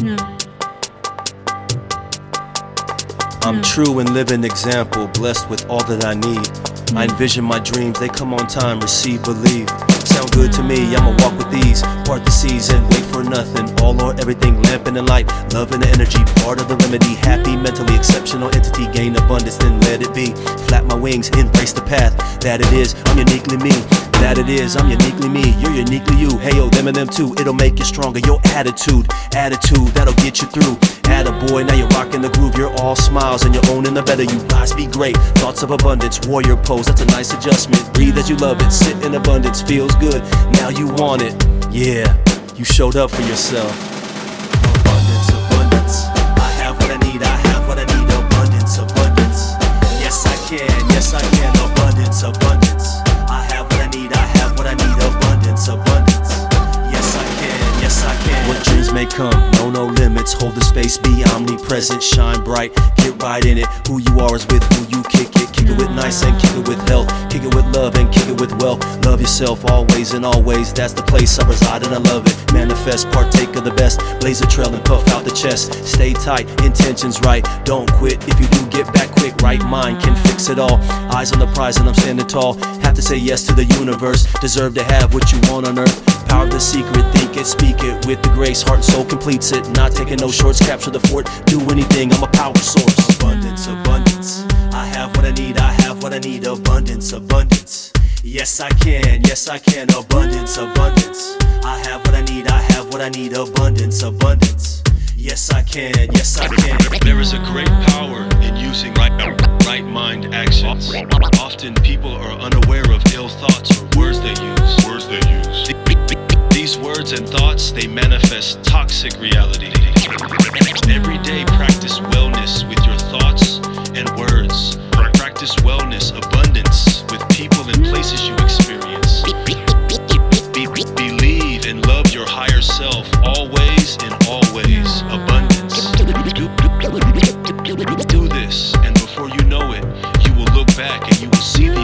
No. I'm true and living example, blessed with all that I need. I envision my dreams, they come on time, receive, believe. Sound good to me, I'ma walk with ease. Part the season, wait for nothing. All or everything, lamping and light. Love and the energy, part of the remedy. Happy, mentally exceptional entity, gain abundance, then let it be. Flap my wings, embrace the path that it is. I'm uniquely me. That it is, I'm uniquely me, you're uniquely you. Hey yo, them and them too, it'll make you stronger. Your attitude, that'll get you through. Attaboy, now you're rocking the groove. You're all smiles and you're owning the better. You rise, be great, thoughts of abundance. Warrior pose, that's a nice adjustment. Breathe as you love it, sit in abundance. Feels good, now you want it. Yeah, you showed up for yourself. Abundance, abundance, I have what I need, I have what I need. Abundance, abundance, yes I can. Abundance, abundance, I have what I need, I have what I need. Abundance, abundance, yes I can. What dreams may come, no limits. Hold the space, be omnipresent, shine bright, get right in it. Who you are is with who you kick it. Kick it with nice and kick it with health. Kick it with love and kick it with wealth. Love yourself always and always. That's the place I reside and I love it. Manifest, partake of the best. Blaze a trail and puff out the chest. Stay tight, intentions right. Don't quit. If you do, get back quick. Right mind can fix it all. Eyes on the prize and I'm standing tall. Have to say yes to the universe. Deserve to have what you want on earth. Power of the secret, think it, speak it. With the grace, heart and soul completes it. Not taking no shorts, capture the fort. Do anything, I'm a power source. Abundance, abundance, I have what I need, I have what I need. Abundance, abundance, yes I can. Abundance, abundance, I have what I need, I have what I need. Abundance, abundance, yes I can. There is a great power in using right mind actions. Often people are unaware of ill thoughts or words they use. These words and thoughts, they manifest toxic reality. Every day practice wellness with your thoughts and words. Practice wellness, abundance with people and places you experience. Believe and love your higher self always and always. Abundance. Do this, and before you know it, you will look back and you will see the